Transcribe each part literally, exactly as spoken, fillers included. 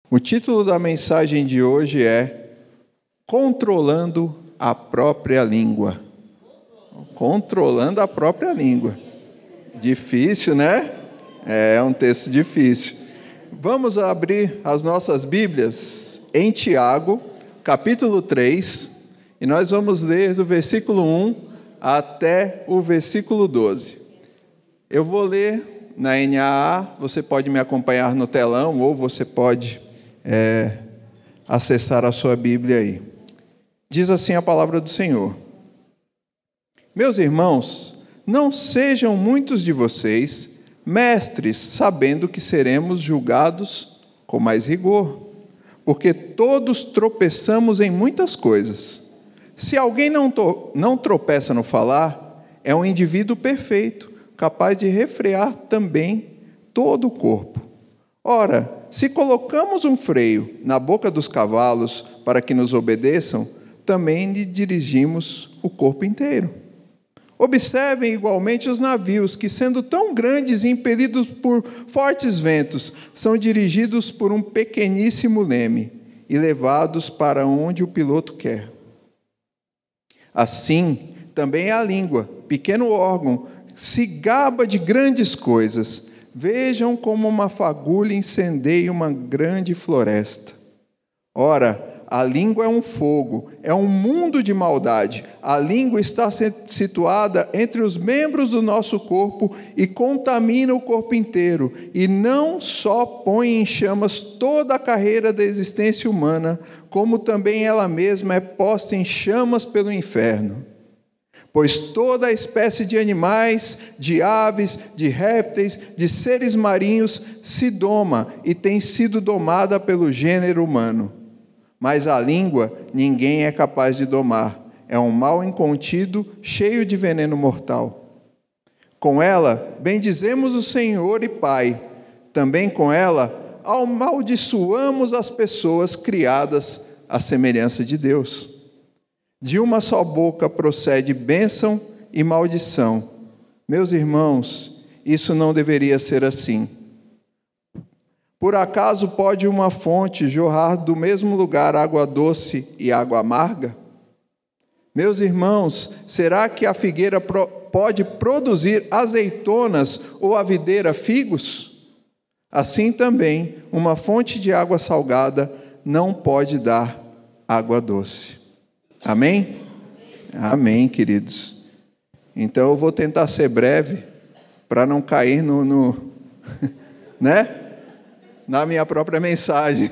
O título da mensagem de hoje é Controlando a própria língua. Controlando a própria língua. Difícil, né? É um texto difícil. Vamos abrir as nossas Bíblias em Tiago, capítulo três, e nós vamos ler do versículo um até o versículo doze. Eu vou ler na N A A, você pode me acompanhar no telão, ou você pode é, acessar a sua Bíblia aí. Diz assim a palavra do Senhor: Meus irmãos, não sejam muitos de vocês mestres, sabendo que seremos julgados com mais rigor, porque todos tropeçamos em muitas coisas. Se alguém não, to- não tropeça no falar, é um indivíduo perfeito, capaz de refrear também todo o corpo. Ora, se colocamos um freio na boca dos cavalos para que nos obedeçam, também lhe dirigimos o corpo inteiro. Observem igualmente os navios, que sendo tão grandes e impelidos por fortes ventos, são dirigidos por um pequeníssimo leme e levados para onde o piloto quer. Assim, também a língua, pequeno órgão, se gaba de grandes coisas. Vejam como uma fagulha incendeia uma grande floresta. Ora, a língua é um fogo, é um mundo de maldade. A língua está situada entre os membros do nosso corpo e contamina o corpo inteiro, e não só põe em chamas toda a carreira da existência humana, como também ela mesma é posta em chamas pelo inferno. Pois toda a espécie de animais, de aves, de répteis, de seres marinhos se doma e tem sido domada pelo gênero humano. Mas a língua ninguém é capaz de domar. É um mal incontido, cheio de veneno mortal. Com ela, bendizemos o Senhor e Pai. Também com ela, amaldiçoamos as pessoas criadas à semelhança de Deus. De uma só boca procede bênção e maldição. Meus irmãos, isso não deveria ser assim. Por acaso pode uma fonte jorrar do mesmo lugar água doce e água amarga? Meus irmãos, será que a figueira pro- pode produzir azeitonas ou a videira figos? Assim também, uma fonte de água salgada não pode dar água doce. Amém? Amém, queridos. Então eu vou tentar ser breve para não cair no, no né? na minha própria mensagem.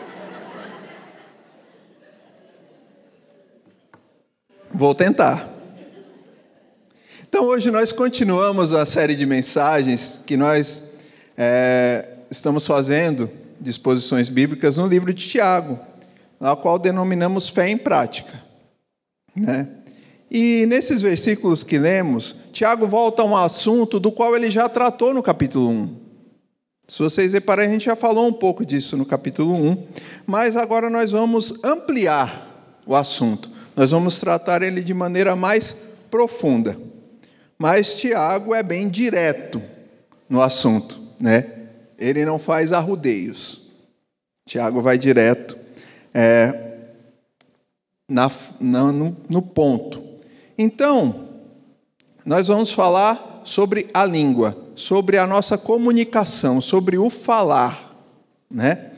Vou tentar. Então, hoje nós continuamos a série de mensagens que nós é, estamos fazendo, de exposições bíblicas, no livro de Tiago, a qual denominamos Fé em Prática. Né? E nesses versículos que lemos, Tiago volta a um assunto do qual ele já tratou no capítulo um. Se vocês repararem, a gente já falou um pouco disso no capítulo um, mas agora nós vamos ampliar o assunto. Nós vamos tratar ele de maneira mais profunda. Mas Tiago é bem direto no assunto, né? Ele não faz arrudeios. Tiago vai direto é, na, na, no, no ponto. Então, nós vamos falar sobre a língua, sobre a nossa comunicação, sobre o falar, né?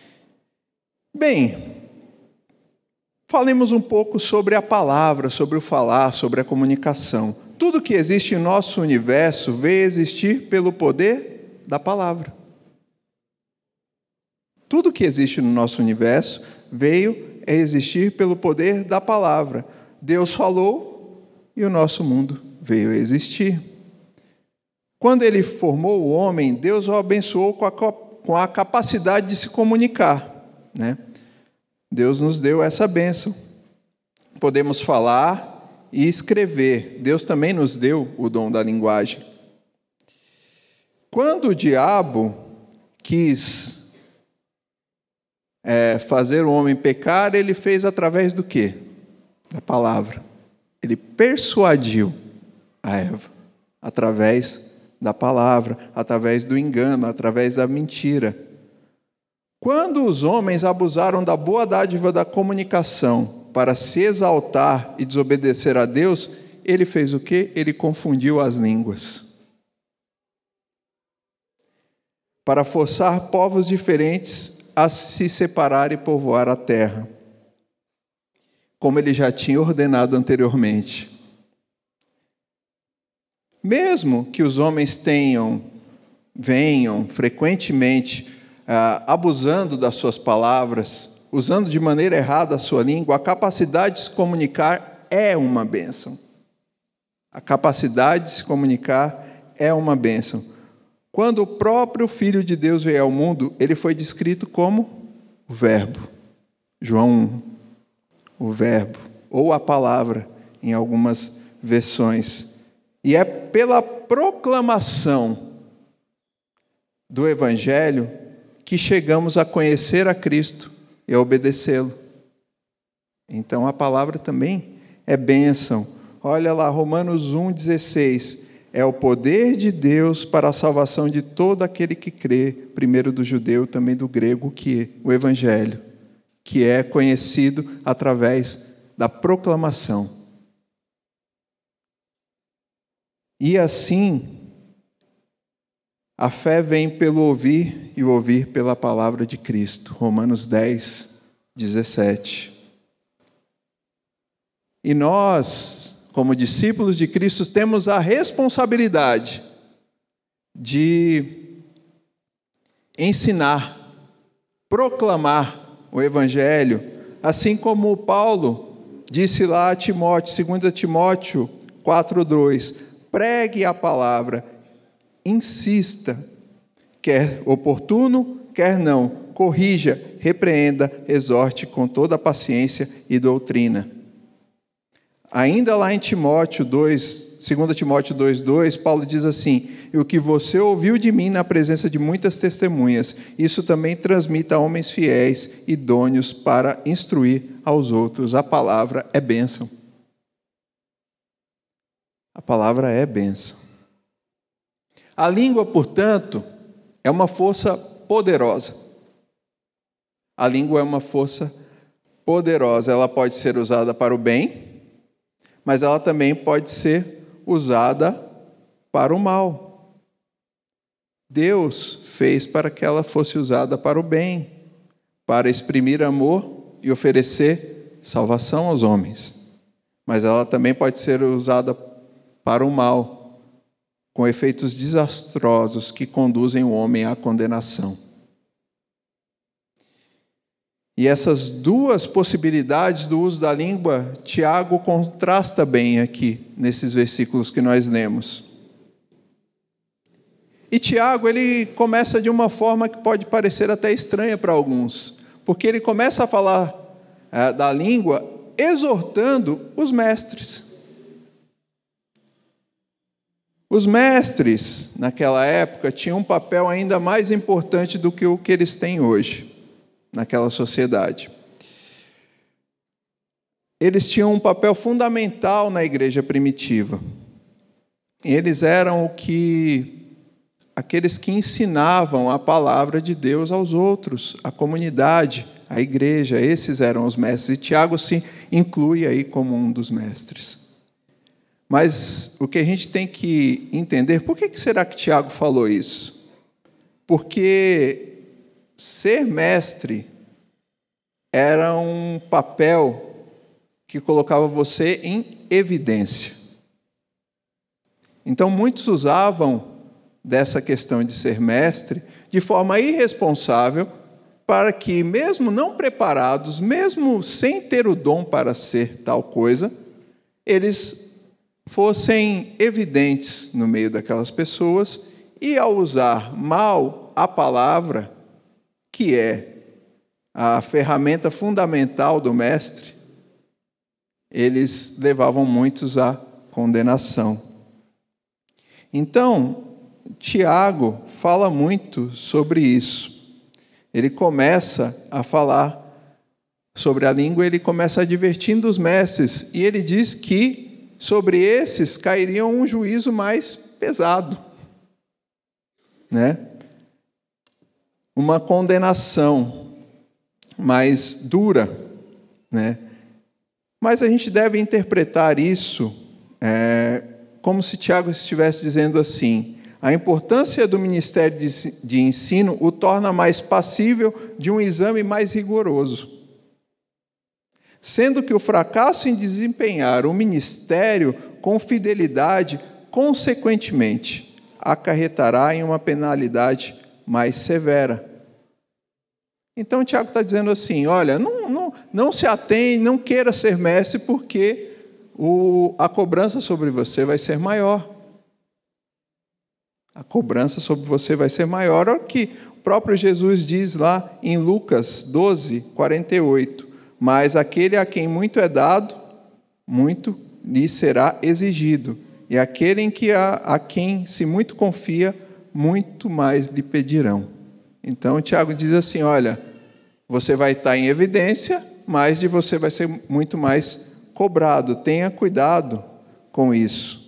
Bem, falemos um pouco sobre a palavra, sobre o falar, sobre a comunicação. Tudo que existe em nosso universo veio existir pelo poder da palavra. Tudo que existe no nosso universo veio existir pelo poder da palavra. Deus falou e o nosso mundo veio a existir. Quando ele formou o homem, Deus o abençoou com a, com a capacidade de se comunicar, né? Deus nos deu essa bênção. Podemos falar e escrever. Deus também nos deu o dom da linguagem. Quando o diabo quis é, fazer o homem pecar, ele fez através do quê? Da palavra. Ele persuadiu a Eva através da palavra, através do engano, através da mentira. Quando os homens abusaram da boa dádiva da comunicação para se exaltar e desobedecer a Deus, ele fez o quê? Ele confundiu as línguas. Para forçar povos diferentes a se separar e povoar a terra, como ele já tinha ordenado anteriormente. Mesmo que os homens tenham, venham frequentemente ah, abusando das suas palavras, usando de maneira errada a sua língua, a capacidade de se comunicar é uma bênção. A capacidade de se comunicar é uma bênção. Quando o próprio Filho de Deus veio ao mundo, ele foi descrito como o Verbo. João um, o Verbo, ou a palavra, em algumas versões. E é pela proclamação do Evangelho que chegamos a conhecer a Cristo e a obedecê-lo. Então a palavra também é bênção. Olha lá, Romanos um, dezesseis. É o poder de Deus para a salvação de todo aquele que crê, primeiro do judeu, também do grego, que é o Evangelho, que é conhecido através da proclamação. E assim, a fé vem pelo ouvir e o ouvir pela palavra de Cristo. Romanos dez, dezessete. E nós, como discípulos de Cristo, temos a responsabilidade de ensinar, proclamar o Evangelho, assim como Paulo disse lá a Timóteo, segundo Timóteo quatro, dois, pregue a palavra, insista, quer oportuno, quer não, corrija, repreenda, exorte com toda a paciência e doutrina. Ainda lá em Timóteo dois, segundo Timóteo dois, dois, Paulo diz assim: e o que você ouviu de mim na presença de muitas testemunhas, isso também transmita a homens fiéis, idôneos para instruir aos outros. A palavra é bênção. A palavra é bênção. A língua, portanto, é uma força poderosa. A língua é uma força poderosa. Ela pode ser usada para o bem, mas ela também pode ser usada para o mal. Deus fez para que ela fosse usada para o bem, para exprimir amor e oferecer salvação aos homens. Mas ela também pode ser usada para o mal, com efeitos desastrosos que conduzem o homem à condenação. E essas duas possibilidades do uso da língua, Tiago contrasta bem aqui, nesses versículos que nós lemos. E Tiago, ele começa de uma forma que pode parecer até estranha para alguns, porque ele começa a falar é, da língua exortando os mestres. Os mestres, naquela época, tinham um papel ainda mais importante do que o que eles têm hoje, naquela sociedade. Eles tinham um papel fundamental na igreja primitiva. Eles eram o que, aqueles que ensinavam a palavra de Deus aos outros, a comunidade, a igreja. Esses eram os mestres. E Tiago se inclui aí como um dos mestres. Mas o que a gente tem que entender, por que será que Tiago falou isso? Porque ser mestre era um papel que colocava você em evidência. Então, muitos usavam dessa questão de ser mestre de forma irresponsável para que, mesmo não preparados, mesmo sem ter o dom para ser tal coisa, eles fossem evidentes no meio daquelas pessoas e, ao usar mal a palavra, que é a ferramenta fundamental do mestre, eles levavam muitos à condenação. Então, Tiago fala muito sobre isso. Ele começa a falar sobre a língua, ele começa advertindo os mestres, e ele diz que sobre esses cairia um juízo mais pesado, né? uma condenação mais dura, né? Mas a gente deve interpretar isso é, como se Tiago estivesse dizendo assim: a importância do ministério de, de ensino o torna mais passível de um exame mais rigoroso, sendo que o fracasso em desempenhar o ministério com fidelidade, consequentemente, acarretará em uma penalidade mais severa. Então, Tiago está dizendo assim, olha, não, não, não se atém, não queira ser mestre, porque o, a cobrança sobre você vai ser maior. A cobrança sobre você vai ser maior. Olha o que o próprio Jesus diz lá em Lucas doze, quarenta e oito. Mas aquele a quem muito é dado, muito lhe será exigido. E aquele em que a, a quem se muito confia, muito mais lhe pedirão. Então, Tiago diz assim, olha, você vai estar em evidência, mas de você vai ser muito mais cobrado. Tenha cuidado com isso.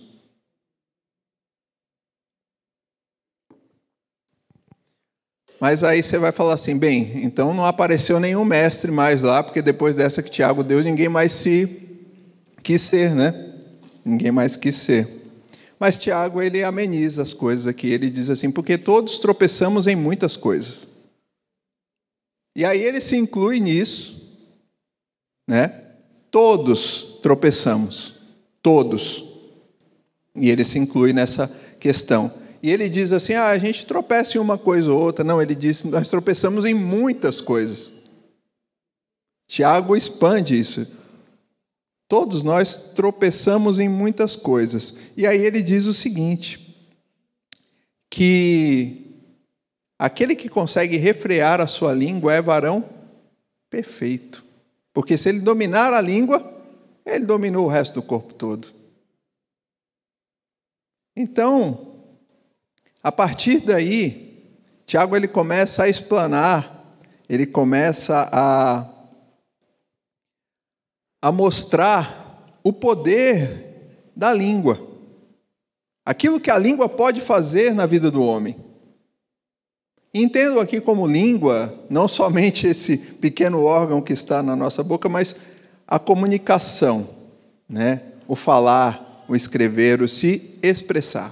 Mas aí você vai falar assim, bem, então não apareceu nenhum mestre mais lá, porque depois dessa que Tiago deu, ninguém mais se quis ser, né? Ninguém mais quis ser. Mas Tiago, ele ameniza as coisas aqui, ele diz assim, porque todos tropeçamos em muitas coisas. E aí ele se inclui nisso, né? Todos tropeçamos, todos. E ele se inclui nessa questão. E ele diz assim, ah, a gente tropeça em uma coisa ou outra. Não, ele diz, nós tropeçamos em muitas coisas. Tiago expande isso. Todos nós tropeçamos em muitas coisas. E aí ele diz o seguinte, que aquele que consegue refrear a sua língua é varão perfeito. Porque se ele dominar a língua, ele dominou o resto do corpo todo. Então, a partir daí, Tiago ele começa a explanar, ele começa a, a mostrar o poder da língua. Aquilo que a língua pode fazer na vida do homem. Entendo aqui como língua, não somente esse pequeno órgão que está na nossa boca, mas a comunicação, né? O falar, o escrever, o se expressar.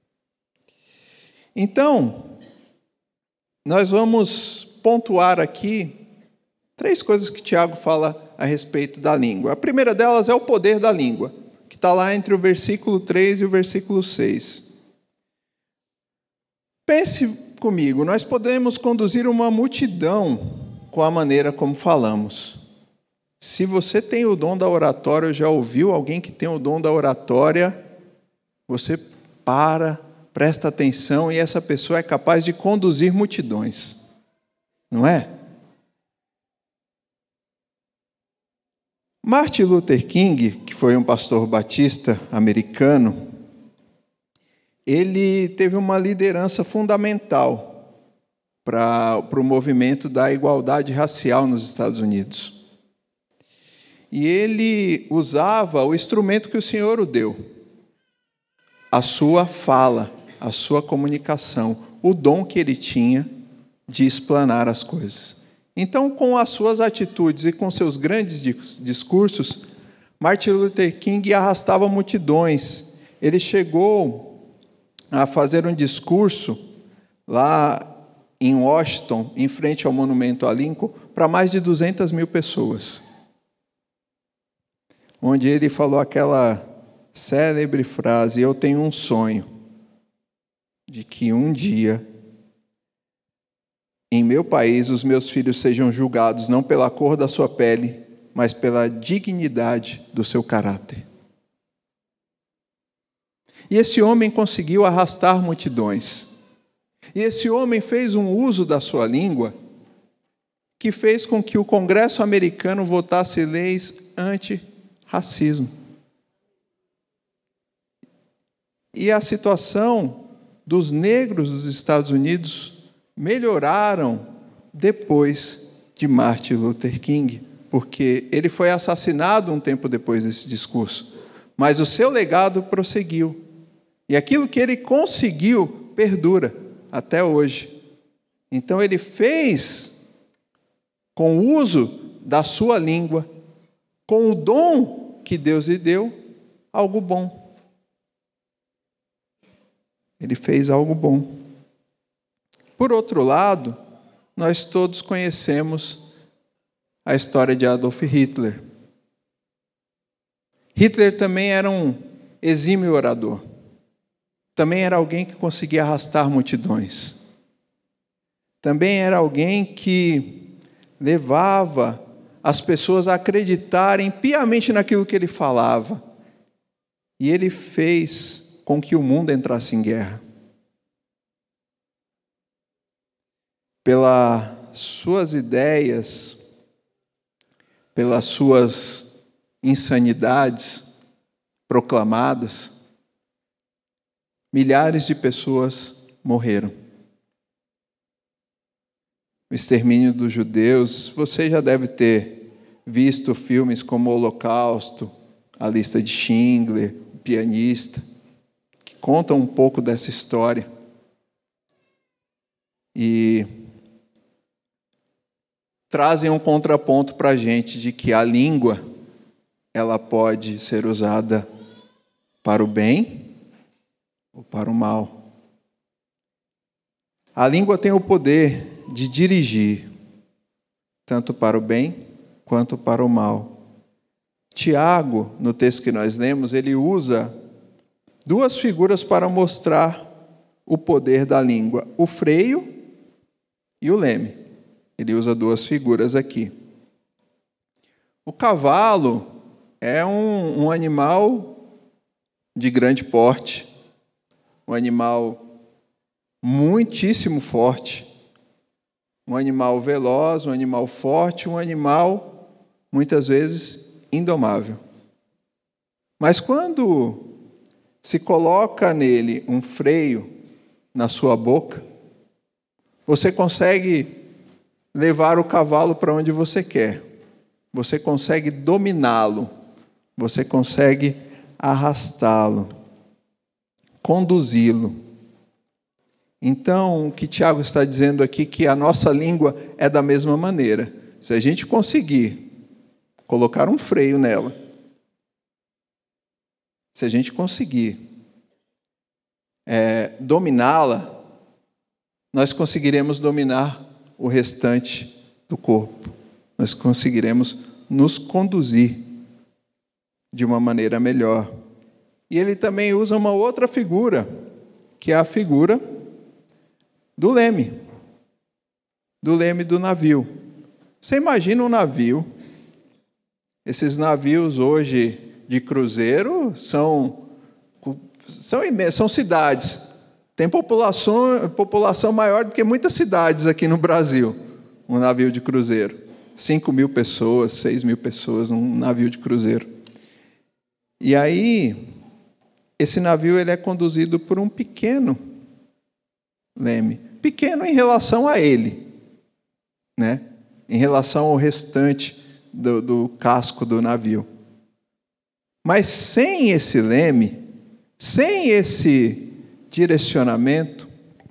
Então, nós vamos pontuar aqui três coisas que Tiago fala a respeito da língua. A primeira delas é o poder da língua, que está lá entre o versículo três e o versículo seis. Pense comigo, nós podemos conduzir uma multidão com a maneira como falamos. Se você tem o dom da oratória, já ouviu alguém que tem o dom da oratória, você para, presta atenção e essa pessoa é capaz de conduzir multidões. Não é? Martin Luther King, que foi um pastor batista americano, ele teve uma liderança fundamental para, para o movimento da igualdade racial nos Estados Unidos. E ele usava o instrumento que o Senhor o deu, a sua fala, a sua comunicação, o dom que ele tinha de explanar as coisas. Então, com as suas atitudes e com seus grandes discursos, Martin Luther King arrastava multidões. Ele chegou a fazer um discurso lá em Washington, em frente ao monumento a Lincoln, para mais de duzentas mil pessoas. Onde ele falou aquela célebre frase, eu tenho um sonho de que um dia, em meu país, os meus filhos sejam julgados não pela cor da sua pele, mas pela dignidade do seu caráter. E esse homem conseguiu arrastar multidões. E esse homem fez um uso da sua língua que fez com que o Congresso americano votasse leis anti-racismo. E a situação dos negros dos Estados Unidos melhoraram depois de Martin Luther King, porque ele foi assassinado um tempo depois desse discurso. Mas o seu legado prosseguiu. E aquilo que ele conseguiu perdura até hoje. Então ele fez, com o uso da sua língua, com o dom que Deus lhe deu, algo bom. Ele fez algo bom. Por outro lado, nós todos conhecemos a história de Adolf Hitler. Hitler também era um exímio orador. Também era alguém que conseguia arrastar multidões. Também era alguém que levava as pessoas a acreditarem piamente naquilo que ele falava. E ele fez com que o mundo entrasse em guerra. Pelas suas ideias, pelas suas insanidades proclamadas, milhares de pessoas morreram. O extermínio dos judeus, você já deve ter visto filmes como O Holocausto, A Lista de Schindler, O Pianista, que contam um pouco dessa história. E trazem um contraponto para a gente de que a língua, ela pode ser usada para o bem ou para o mal. A língua tem o poder de dirigir, tanto para o bem quanto para o mal. Tiago, no texto que nós lemos, ele usa duas figuras para mostrar o poder da língua: o freio e o leme. Ele usa duas figuras aqui. O cavalo é um, um animal de grande porte, um animal muitíssimo forte, um animal veloz, um animal forte, um animal, muitas vezes, indomável. Mas quando se coloca nele um freio na sua boca, você consegue levar o cavalo para onde você quer. Você consegue dominá-lo. Você consegue arrastá-lo, conduzi-lo. Então, o que Tiago está dizendo aqui, que a nossa língua é da mesma maneira. Se a gente conseguir colocar um freio nela, se a gente conseguir é, dominá-la, nós conseguiremos dominar o restante do corpo. Nós conseguiremos nos conduzir de uma maneira melhor. E ele também usa uma outra figura, que é a figura do leme. Do leme do navio. Você imagina um navio. Esses navios hoje de cruzeiro são, são, são cidades. Tem população, população maior do que muitas cidades aqui no Brasil, um navio de cruzeiro. Cinco mil pessoas, seis mil pessoas, um navio de cruzeiro. E aí, esse navio ele é conduzido por um pequeno leme. Pequeno em relação a ele, né? Em relação ao restante do, do casco do navio. Mas sem esse leme, sem esse direcionamento,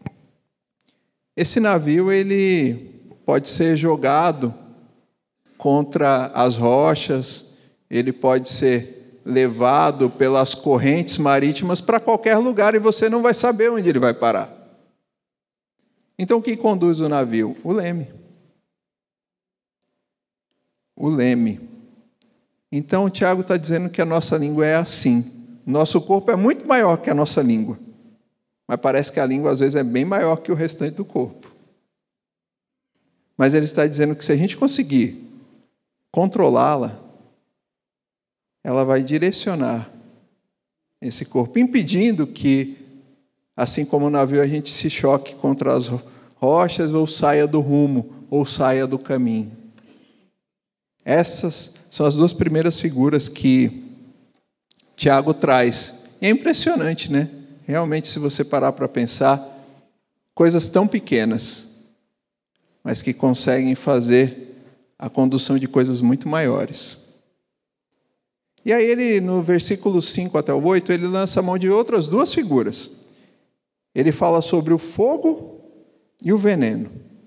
esse navio ele pode ser jogado contra as rochas, ele pode ser levado pelas correntes marítimas para qualquer lugar e você não vai saber onde ele vai parar. Então, o que conduz o navio? O leme. O leme. Então, o Tiago está dizendo que a nossa língua é assim. Nosso corpo é muito maior que a nossa língua. Mas parece que a língua, às vezes, é bem maior que o restante do corpo. Mas ele está dizendo que se a gente conseguir controlá-la, ela vai direcionar esse corpo, impedindo que, assim como o navio, a gente se choque contra as rochas ou saia do rumo, ou saia do caminho. Essas são as duas primeiras figuras que Tiago traz. E é impressionante, né? Realmente, se você parar para pensar, coisas tão pequenas, mas que conseguem fazer a condução de coisas muito maiores. E aí ele, no versículo cinco até o oito, ele lança a mão de outras duas figuras. Ele fala sobre o fogo e o veneno.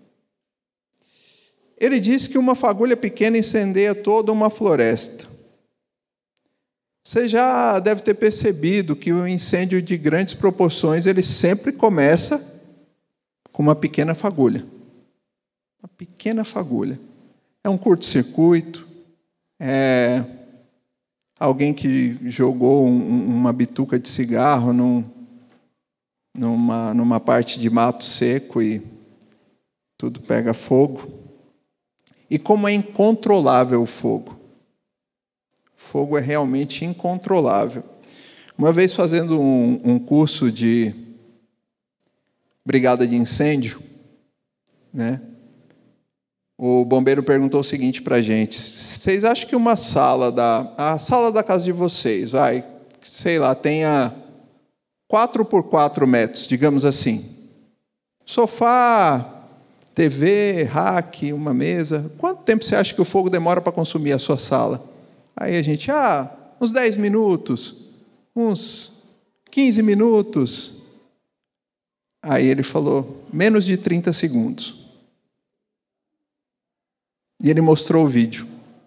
Ele disse que uma fagulha pequena incendeia toda uma floresta. Você já deve ter percebido que o incêndio de grandes proporções, ele sempre começa com uma pequena fagulha. Uma pequena fagulha. É um curto-circuito, é alguém que jogou um, uma bituca de cigarro num, numa, numa parte de mato seco e tudo pega fogo. E como é incontrolável o fogo. O fogo é realmente incontrolável. Uma vez fazendo um, um curso de brigada de incêndio, né, o bombeiro perguntou o seguinte para a gente: vocês acham que uma sala da a sala da casa de vocês, vai, sei lá, tenha quatro por quatro metros, digamos assim, sofá, T V, rack, uma mesa, quanto tempo você acha que o fogo demora para consumir a sua sala? Aí a gente, ah, uns dez minutos, uns quinze minutos. Aí ele falou, menos de trinta segundos. E ele mostrou o vídeo.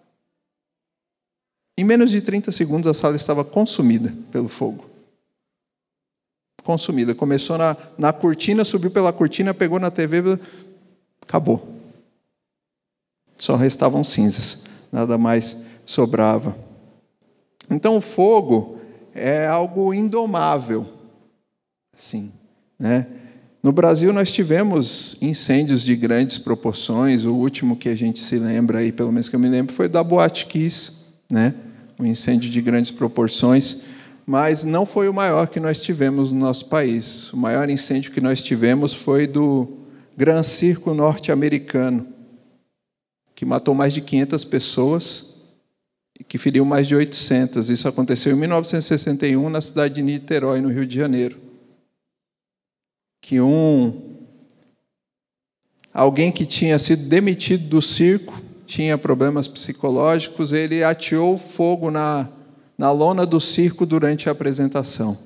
Em menos de trinta segundos a sala estava consumida pelo fogo. Consumida. Começou na, na cortina, subiu pela cortina, pegou na T V, acabou. Só restavam cinzas. Nada mais sobrava. Então o fogo é algo indomável. Sim, né? No Brasil nós tivemos incêndios de grandes proporções. O último que a gente se lembra aí, pelo menos que eu me lembro, foi da Boate Kiss, né? Um incêndio de grandes proporções, mas não foi o maior que nós tivemos no nosso país. O maior incêndio que nós tivemos foi do Gran Circo norte-americano, que matou mais de quinhentas pessoas e que feriu mais de oitocentas. Isso aconteceu em mil novecentos e sessenta e um, na cidade de Niterói, no Rio de Janeiro. Que um alguém que tinha sido demitido do circo, tinha problemas psicológicos, ele ateou fogo na, na lona do circo durante a apresentação.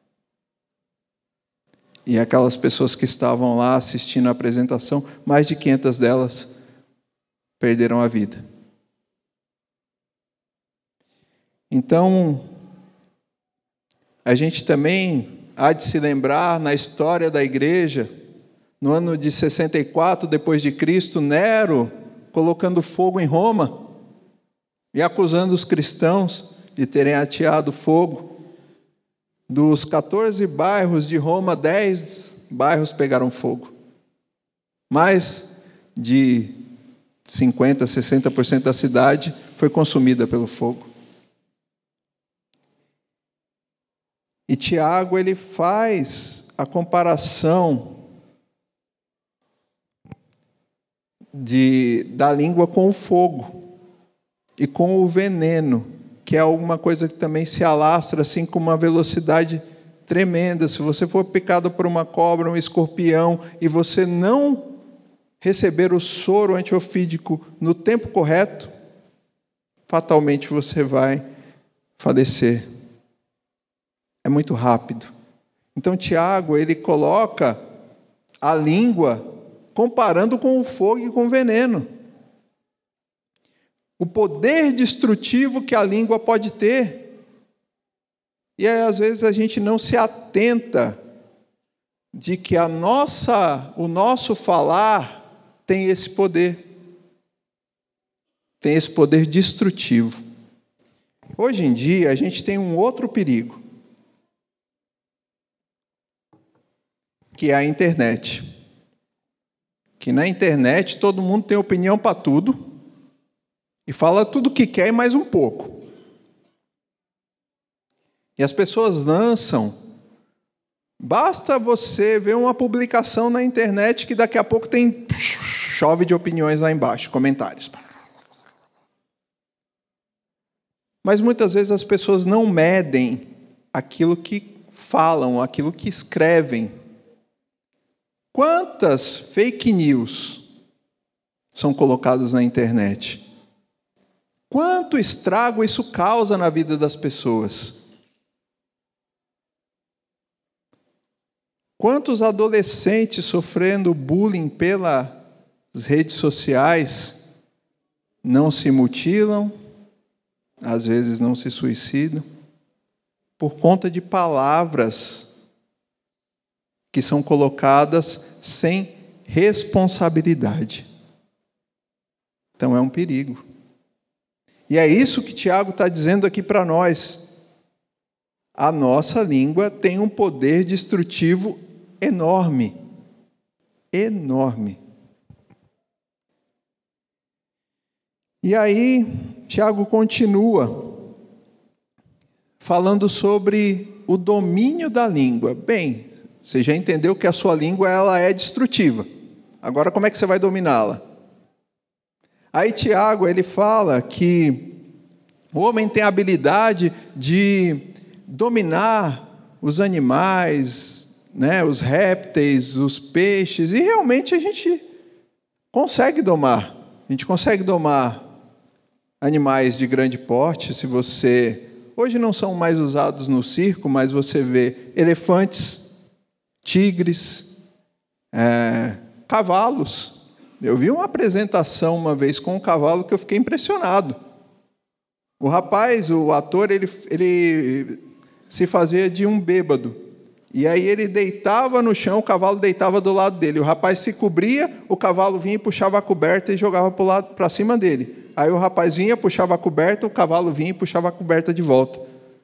E aquelas pessoas que estavam lá assistindo a apresentação, mais de quinhentas delas perderam a vida. Então, a gente também há de se lembrar, na história da igreja, no ano de sessenta e quatro depois de Cristo, Nero colocando fogo em Roma e acusando os cristãos de terem ateado fogo. Dos quatorze bairros de Roma, dez bairros pegaram fogo. Mais de cinquenta, sessenta por cento da cidade foi consumida pelo fogo. E Tiago, ele faz a comparação de, da língua com o fogo e com o veneno, que é alguma coisa que também se alastra assim com uma velocidade tremenda. Se você for picado por uma cobra, um escorpião, e você não receber o soro antiofídico no tempo correto, fatalmente você vai falecer. É muito rápido. Então, Tiago, ele coloca a língua comparando com o fogo e com o veneno. O poder destrutivo que a língua pode ter. E aí, às vezes, a gente não se atenta de que a nossa, o nosso falar tem esse poder. Tem esse poder destrutivo. Hoje em dia, a gente tem um outro perigo, que é a internet. Que na internet todo mundo tem opinião para tudo e fala tudo o que quer e mais um pouco. E as pessoas lançam. Basta você ver uma publicação na internet que daqui a pouco tem chove de opiniões lá embaixo, comentários. Mas muitas vezes as pessoas não medem aquilo que falam, aquilo que escrevem. Quantas fake news são colocadas na internet? Quanto estrago isso causa na vida das pessoas? Quantos adolescentes sofrendo bullying pelas as redes sociais não se mutilam, às vezes não se suicidam, por conta de palavras que são colocadas sem responsabilidade. Então é um perigo. E é isso que Tiago está dizendo aqui para nós. A nossa língua tem um poder destrutivo enorme. Enorme. E aí, Tiago continua falando sobre o domínio da língua. Bem, você já entendeu que a sua língua ela é destrutiva. Agora, como é que você vai dominá-la? Aí Tiago, ele fala que o homem tem a habilidade de dominar os animais, né, os répteis, os peixes, e realmente a gente consegue domar. A gente consegue domar animais de grande porte. Se você... Hoje não são mais usados no circo, mas você vê elefantes, tigres, é, cavalos. Eu vi uma apresentação uma vez com um cavalo que eu fiquei impressionado. O rapaz, o ator, ele, ele se fazia de um bêbado. E aí ele deitava no chão, o cavalo deitava do lado dele. O rapaz se cobria, o cavalo vinha e puxava a coberta e jogava para cima dele. Aí o rapaz vinha, puxava a coberta, o cavalo vinha e puxava a coberta de volta.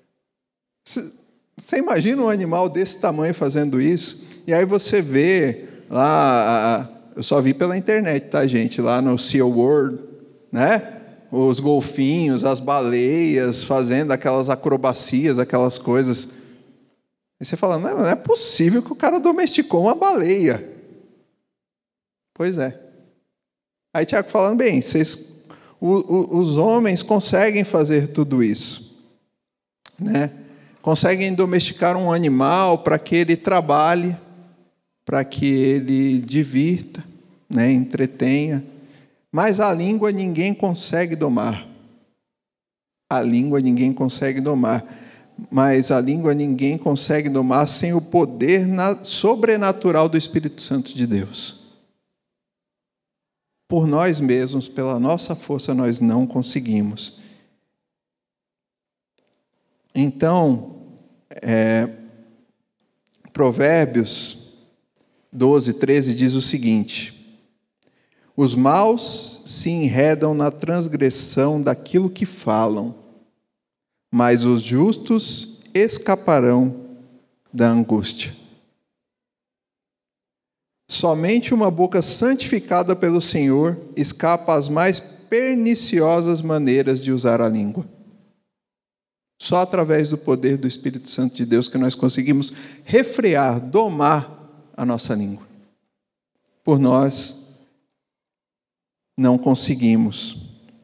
Você imagina um animal desse tamanho fazendo isso? E aí você vê lá... Eu só vi pela internet, tá, gente? Lá no SeaWorld, né? Os golfinhos, as baleias, fazendo aquelas acrobacias, aquelas coisas. E você fala, não, não é possível que o cara domesticou uma baleia. Pois é. Aí Tiago falando, bem, vocês, o, o, os homens conseguem fazer tudo isso, né? Conseguem domesticar um animal para que ele trabalhe, para que ele divirta, né, entretenha. Mas a língua ninguém consegue domar. A língua ninguém consegue domar. Mas a língua ninguém consegue domar sem o poder sobrenatural do Espírito Santo de Deus. Por nós mesmos, pela nossa força, nós não conseguimos. Então, é, Provérbios doze, treze diz o seguinte: os maus se enredam na transgressão daquilo que falam, mas os justos escaparão da angústia. Somente uma boca santificada pelo Senhor escapa às mais perniciosas maneiras de usar a língua. Só através do poder do Espírito Santo de Deus que nós conseguimos refrear, domar a nossa língua. Por nós, não conseguimos.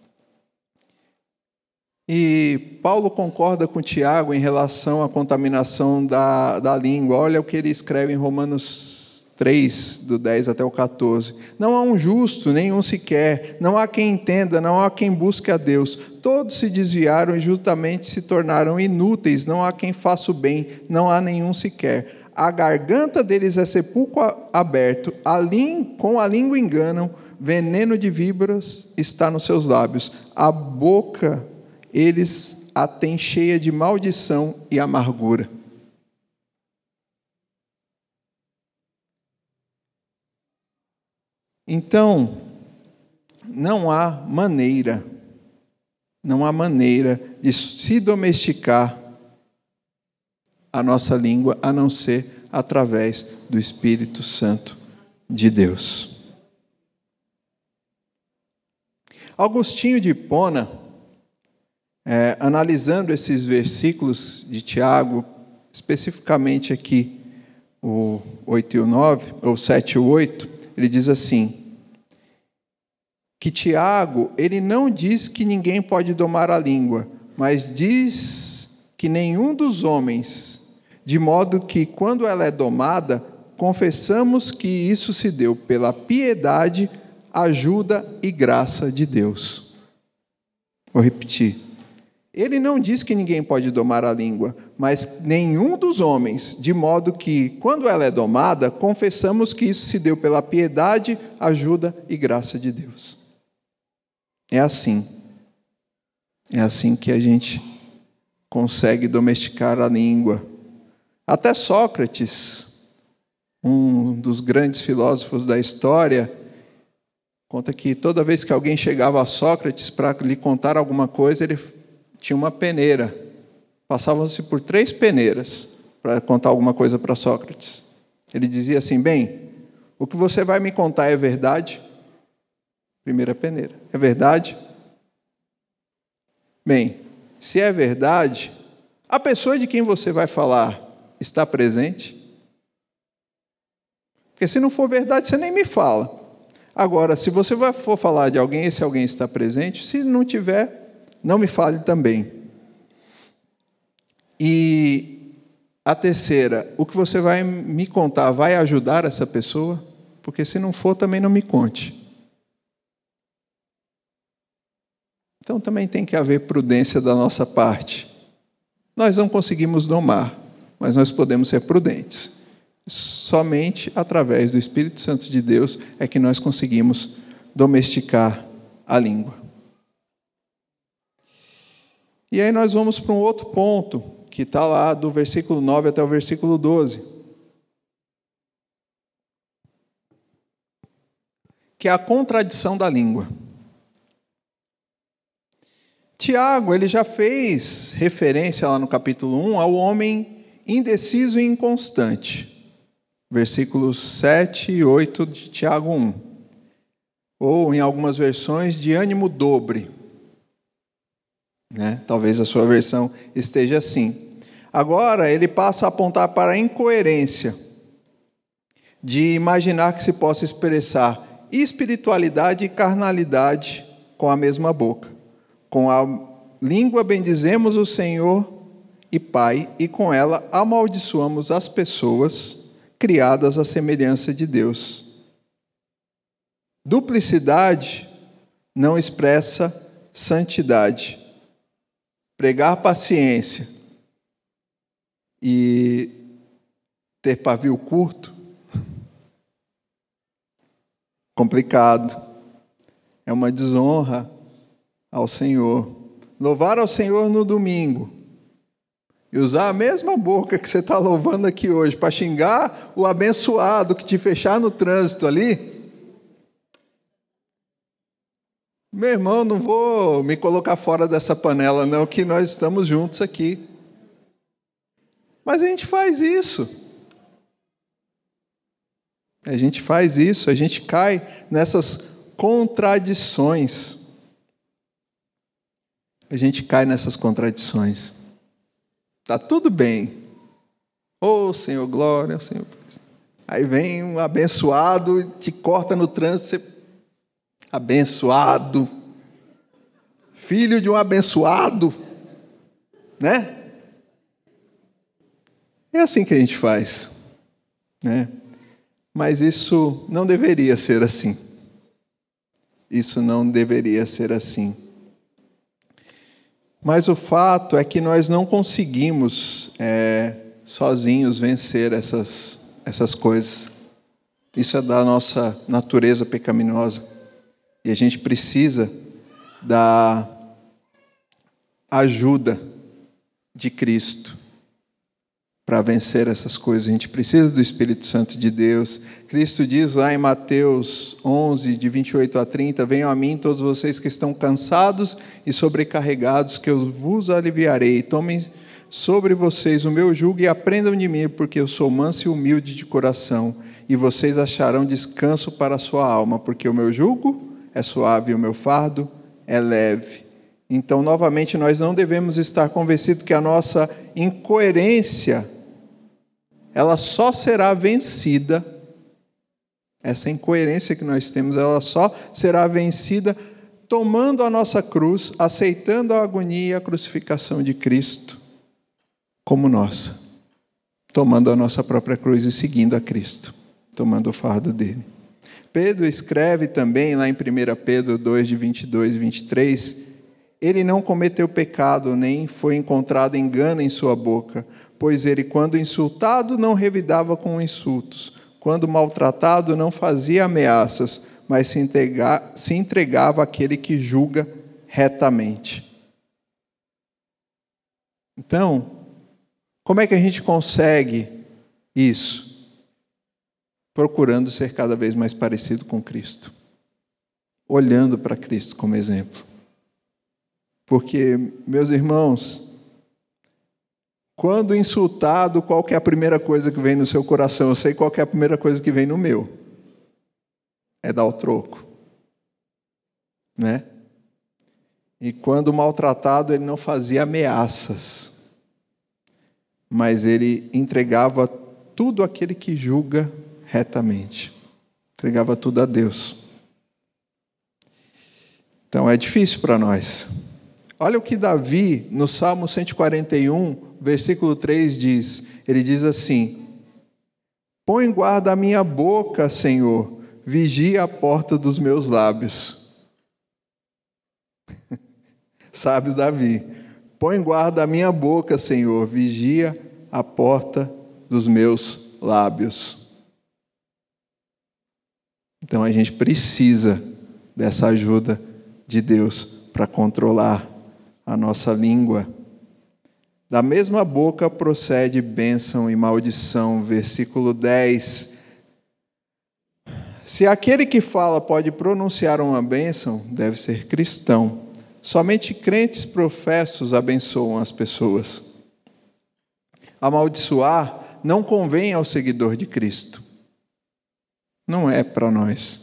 E Paulo concorda com Tiago em relação à contaminação da, da língua. Olha o que ele escreve em Romanos três, do dez até o catorze. Não há um justo, nenhum sequer. Não há quem entenda, não há quem busque a Deus. Todos se desviaram e justamente se tornaram inúteis. Não há quem faça o bem, não há nenhum sequer. A garganta deles é sepulcro aberto, a língua, com a língua enganam, veneno de víboras está nos seus lábios. A boca eles a têm cheia de maldição e amargura. Então, não há maneira, não há maneira de se domesticar a nossa língua, a não ser através do Espírito Santo de Deus. Agostinho de Hipona, é, analisando esses versículos de Tiago, especificamente aqui o oito e o nove, ou sete e o oito, ele diz assim, que Tiago, ele não diz que ninguém pode domar a língua, mas diz que nenhum dos homens, de modo que, quando ela é domada, confessamos que isso se deu pela piedade, ajuda e graça de Deus. Vou repetir. Ele não diz que ninguém pode domar a língua, mas nenhum dos homens, de modo que, quando ela é domada, confessamos que isso se deu pela piedade, ajuda e graça de Deus. É assim. É assim que a gente consegue domesticar a língua. Até Sócrates, um dos grandes filósofos da história, conta que toda vez que alguém chegava a Sócrates para lhe contar alguma coisa, ele tinha uma peneira. Passavam-se por três peneiras para contar alguma coisa para Sócrates. Ele dizia assim: bem, o que você vai me contar é verdade? Primeira peneira. É verdade? Bem, se é verdade, a pessoa de quem você vai falar está presente? Porque se não for verdade, você nem me fala. Agora, se você for falar de alguém, esse alguém está presente. Se não tiver, não me fale também. E a terceira, o que você vai me contar vai ajudar essa pessoa? Porque se não for, também não me conte. Então também tem que haver prudência da nossa parte. Nós não conseguimos domar, mas nós podemos ser prudentes. Somente através do Espírito Santo de Deus é que nós conseguimos domesticar a língua. E aí nós vamos para um outro ponto, que está lá do versículo nove até o versículo doze. Que é a contradição da língua. Tiago, ele já fez referência lá no capítulo um ao homem indeciso e inconstante. Versículos sete e oito de Tiago um. Ou, em algumas versões, de ânimo dobre. Né? Talvez a sua versão esteja assim. Agora, ele passa a apontar para a incoerência de imaginar que se possa expressar espiritualidade e carnalidade com a mesma boca. Com a língua bendizemos o Senhor e Pai, e com ela amaldiçoamos as pessoas criadas à semelhança de Deus. Duplicidade não expressa santidade. Pregar paciência e ter pavio curto, complicado. É uma desonra ao Senhor. Louvar ao Senhor no domingo e usar a mesma boca que você está louvando aqui hoje para xingar o abençoado que te fechar no trânsito ali. Meu irmão, não vou me colocar fora dessa panela não, que nós estamos juntos aqui. Mas a gente faz isso. A gente faz isso, a gente cai nessas contradições. A gente cai nessas contradições. Está tudo bem. Ô, Senhor, glória, Senhor. Aí vem um abençoado e te corta no trânsito. Você... Abençoado. Filho de um abençoado. Né? É assim que a gente faz. Né? Mas isso não deveria ser assim. Isso não deveria ser assim. Mas o fato é que nós não conseguimos é, sozinhos vencer essas, essas coisas. Isso é da nossa natureza pecaminosa. E a gente precisa da ajuda de Cristo para vencer essas coisas. A gente precisa do Espírito Santo de Deus. Cristo diz lá em Mateus onze, de vinte e oito a trinta, venham a mim todos vocês que estão cansados e sobrecarregados, que eu vos aliviarei. Tomem sobre vocês o meu jugo e aprendam de mim, porque eu sou manso e humilde de coração, e vocês acharão descanso para a sua alma, porque o meu jugo é suave e o meu fardo é leve. Então, novamente, nós não devemos estar convencidos que a nossa incoerência ela só será vencida, essa incoerência que nós temos, ela só será vencida tomando a nossa cruz, aceitando a agonia e a crucificação de Cristo como nossa, tomando a nossa própria cruz e seguindo a Cristo, tomando o fardo dele. Pedro escreve também, lá em primeira Pedro dois, de vinte e dois e vinte e três, Ele não cometeu pecado, nem foi encontrado engano em sua boca, pois ele, quando insultado, não revidava com insultos, quando maltratado, não fazia ameaças, mas se, entrega, se entregava àquele que julga retamente. Então, como é que a gente consegue isso? Procurando ser cada vez mais parecido com Cristo. Olhando para Cristo como exemplo. Porque, meus irmãos, quando insultado, qual que é a primeira coisa que vem no seu coração? Eu sei qual que é a primeira coisa que vem no meu. É dar o troco. Né? E quando maltratado, ele não fazia ameaças. Mas ele entregava tudo àquele que julga retamente. Entregava tudo a Deus. Então é difícil para nós. Olha o que Davi, no Salmo cento e quarenta e um, versículo três diz. Ele diz assim: põe guarda a minha boca, Senhor, vigia a porta dos meus lábios. Sábio Davi. Põe guarda a minha boca, Senhor, vigia a porta dos meus lábios. Então a gente precisa dessa ajuda de Deus para controlar a nossa língua. Da mesma boca procede bênção e maldição. Versículo dez. Se aquele que fala pode pronunciar uma bênção, deve ser cristão. Somente crentes professos abençoam as pessoas. Amaldiçoar não convém ao seguidor de Cristo. Não é para nós.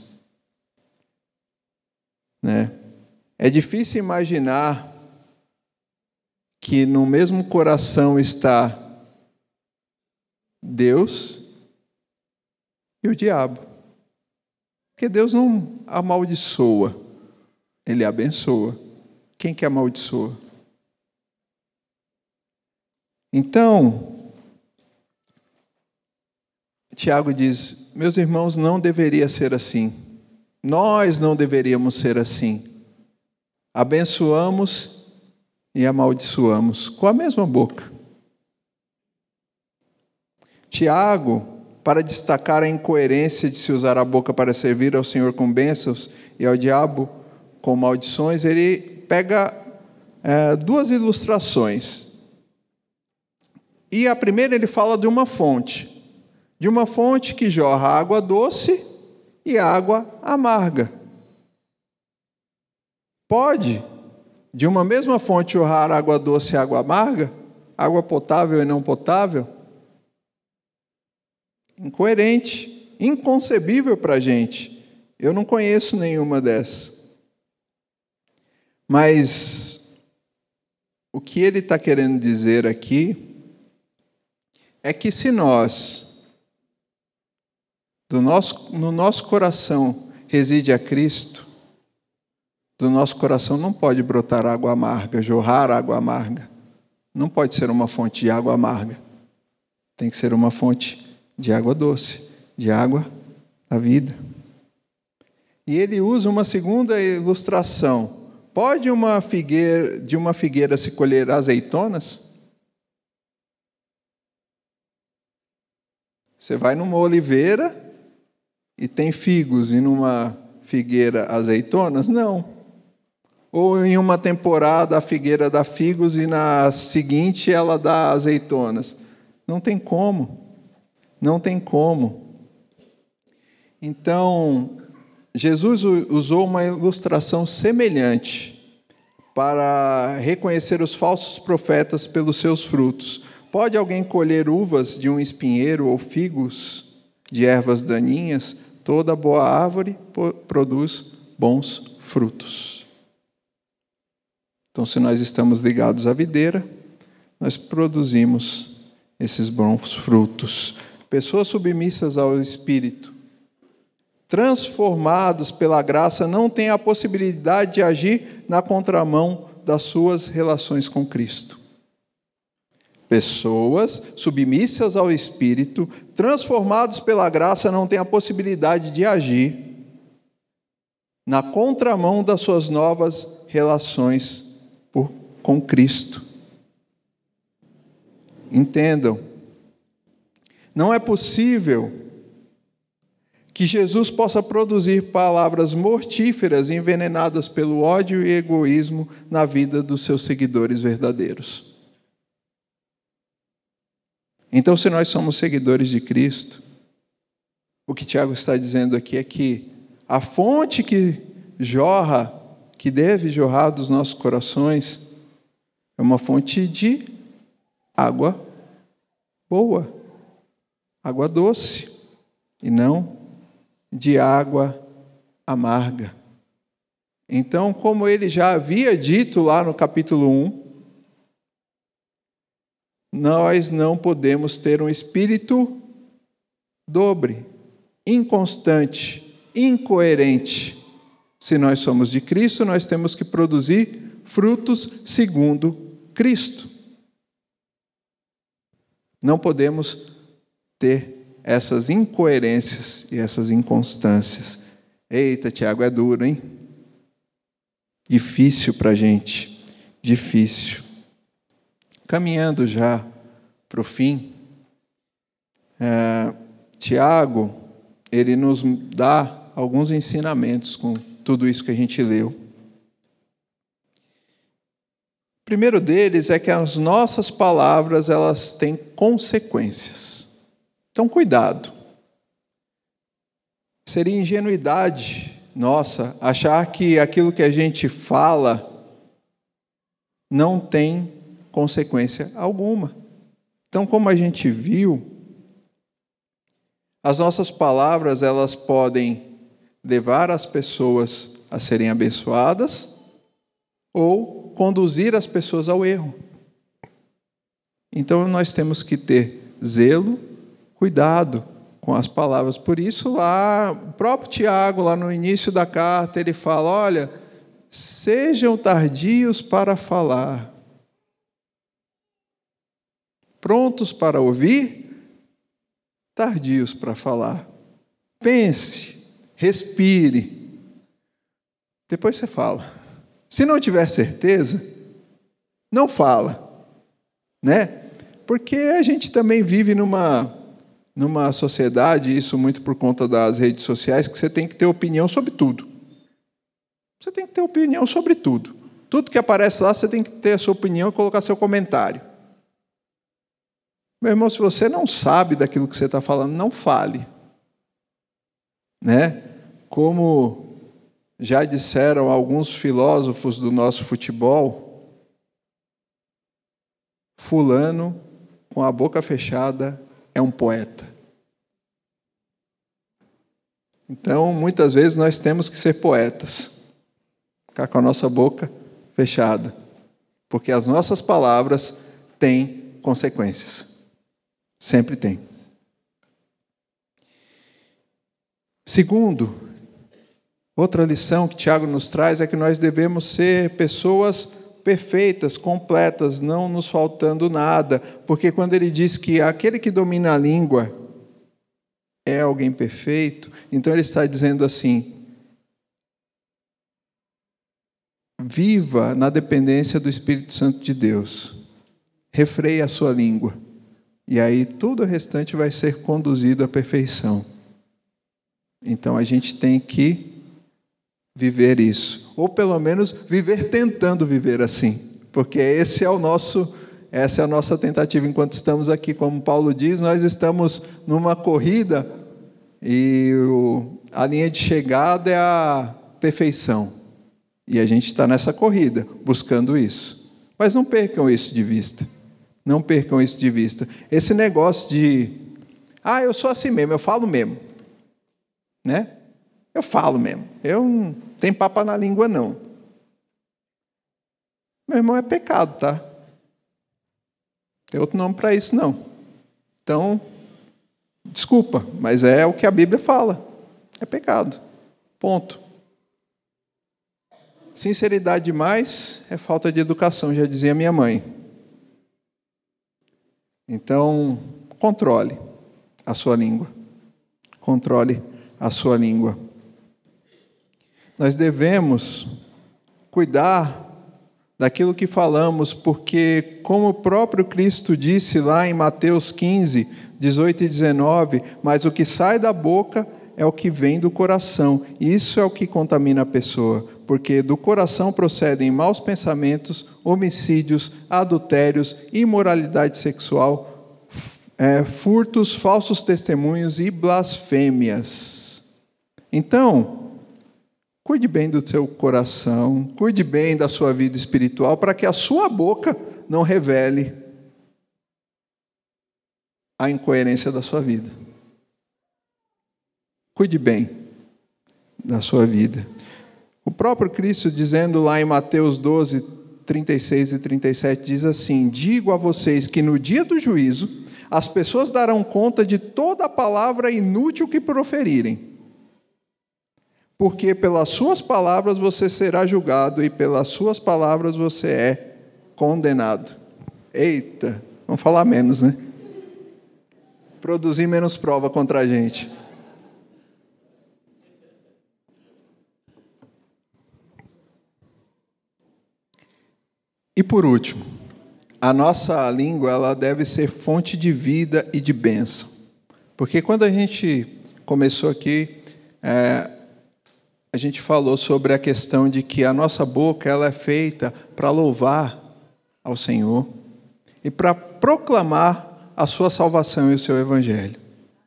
Né? É difícil imaginar que no mesmo coração está Deus e o diabo. Porque Deus não amaldiçoa, Ele abençoa. Quem que amaldiçoa? Então, Tiago diz, meus irmãos, não deveria ser assim. Nós não deveríamos ser assim. Abençoamos e amaldiçoamos com a mesma boca. Tiago, para destacar a incoerência de se usar a boca para servir ao Senhor com bênçãos e ao diabo com maldições, ele pega é, duas ilustrações. E a primeira ele fala de uma fonte. De uma fonte que jorra água doce e água amarga. Pode, de uma mesma fonte, jorrar água doce e água amarga? Água potável e não potável? Incoerente, inconcebível para a gente. Eu não conheço nenhuma dessas. Mas o que ele está querendo dizer aqui é que se nós, do nosso, no nosso coração reside a Cristo, do nosso coração não pode brotar água amarga, jorrar água amarga. Não pode ser uma fonte de água amarga. Tem que ser uma fonte de água doce, de água da vida. E ele usa uma segunda ilustração. Pode uma figueira, de uma figueira se colher azeitonas? Você vai numa oliveira e tem figos, e numa figueira azeitonas? Não. Ou em uma temporada a figueira dá figos e na seguinte ela dá azeitonas? Não tem como. Não tem como. Então, Jesus usou uma ilustração semelhante para reconhecer os falsos profetas pelos seus frutos. Pode alguém colher uvas de um espinheiro ou figos de ervas daninhas? Toda boa árvore produz bons frutos. Então, se nós estamos ligados à videira, nós produzimos esses bons frutos. Pessoas submissas ao Espírito, transformados pela graça, não têm a possibilidade de agir na contramão das suas relações com Cristo. Pessoas submissas ao Espírito, transformados pela graça, não têm a possibilidade de agir na contramão das suas novas relações com Cristo. Entendam, não é possível que Jesus possa produzir palavras mortíferas envenenadas pelo ódio e egoísmo na vida dos seus seguidores verdadeiros. Então, se nós somos seguidores de Cristo, o que Tiago está dizendo aqui é que a fonte que jorra, que deve jorrar dos nossos corações, é uma fonte de água boa, água doce, e não de água amarga. Então, como ele já havia dito lá no capítulo um, nós não podemos ter um espírito dobre, inconstante, incoerente. Se nós somos de Cristo, nós temos que produzir frutos segundo Cristo. Não podemos ter essas incoerências e essas inconstâncias. Eita, Tiago, é duro, hein? Difícil para a gente, difícil. Caminhando já para o fim, é, Tiago, ele nos dá alguns ensinamentos com tudo isso que a gente leu. O primeiro deles é que as nossas palavras, elas têm consequências. Então, cuidado. Seria ingenuidade nossa achar que aquilo que a gente fala não tem consequência alguma. Então, como a gente viu, as nossas palavras, elas podem levar as pessoas a serem abençoadas ou conduzir as pessoas ao erro. Então, nós temos que ter zelo, cuidado com as palavras. Por isso, lá, o próprio Tiago, lá no início da carta, ele fala, olha, sejam tardios para falar, prontos para ouvir, tardios para falar. Pense, respire, depois você fala. Se não tiver certeza, não fala, né? Porque a gente também vive numa, numa sociedade, isso muito por conta das redes sociais, que você tem que ter opinião sobre tudo. Você tem que ter opinião sobre tudo. Tudo que aparece lá, você tem que ter a sua opinião e colocar seu comentário. Meu irmão, se você não sabe daquilo que você está falando, não fale. Né? Como já disseram alguns filósofos do nosso futebol, fulano com a boca fechada é um poeta. Então, muitas vezes nós temos que ser poetas, ficar com a nossa boca fechada, porque as nossas palavras têm consequências. Sempre tem. Segundo, outra lição que Tiago nos traz é que nós devemos ser pessoas perfeitas, completas, não nos faltando nada, porque quando ele diz que aquele que domina a língua é alguém perfeito, então ele está dizendo assim, viva na dependência do Espírito Santo de Deus, refreie a sua língua, e aí tudo o restante vai ser conduzido à perfeição. Então a gente tem que viver isso, ou pelo menos viver tentando viver assim, porque esse é o nosso, essa é a nossa tentativa enquanto estamos aqui, como Paulo diz, nós estamos numa corrida e o, a linha de chegada é a perfeição, e a gente está nessa corrida, buscando isso, mas não percam isso de vista, não percam isso de vista, esse negócio de, ah, eu sou assim mesmo, eu falo mesmo, né? Eu falo mesmo, eu não tenho papo na língua, não. Meu irmão, é pecado, tá? Tem outro nome para isso, não. Então, desculpa, mas é o que a Bíblia fala. É pecado. Ponto. Sinceridade demais é falta de educação, já dizia minha mãe. Então, controle a sua língua. Controle a sua língua. Nós devemos cuidar daquilo que falamos, porque, como o próprio Cristo disse lá em Mateus quinze, dezoito e dezenove, mas o que sai da boca é o que vem do coração. Isso é o que contamina a pessoa, porque do coração procedem maus pensamentos, homicídios, adultérios, imoralidade sexual, é, furtos, falsos testemunhos e blasfêmias. Então, cuide bem do seu coração, cuide bem da sua vida espiritual, para que a sua boca não revele a incoerência da sua vida. Cuide bem da sua vida. O próprio Cristo, dizendo lá em Mateus doze, trinta e seis e trinta e sete, diz assim: digo a vocês que no dia do juízo, as pessoas darão conta de toda a palavra inútil que proferirem. Porque pelas suas palavras você será julgado e pelas suas palavras você é condenado. Eita, vamos falar menos, né? Produzir menos prova contra a gente. E por último, a nossa língua ela deve ser fonte de vida e de bênção. Porque quando a gente começou aqui, é, a gente falou sobre a questão de que a nossa boca ela é feita para louvar ao Senhor e para proclamar a sua salvação e o seu evangelho.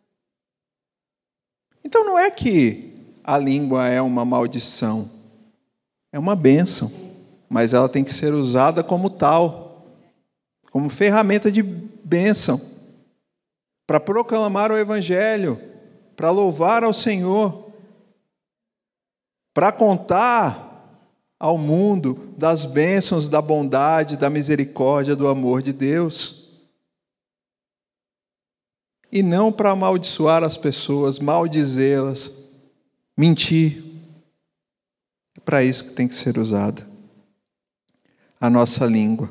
Então não é que a língua é uma maldição, é uma bênção, mas ela tem que ser usada como tal, como ferramenta de bênção, para proclamar o evangelho, para louvar ao Senhor, para contar ao mundo das bênçãos, da bondade, da misericórdia, do amor de Deus. E não para amaldiçoar as pessoas, maldizê-las, mentir. É para isso que tem que ser usada a nossa língua.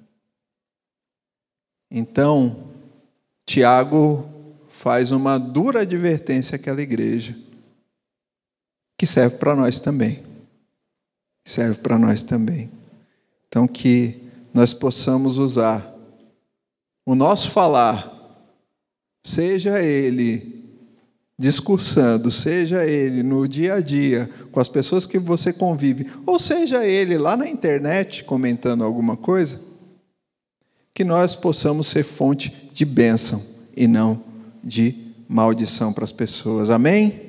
Então, Tiago faz uma dura advertência àquela igreja, que serve para nós também. Serve para nós também. Então, que nós possamos usar o nosso falar, seja ele discursando, seja ele no dia a dia, com as pessoas que você convive, ou seja ele lá na internet comentando alguma coisa, que nós possamos ser fonte de bênção e não de maldição para as pessoas. Amém?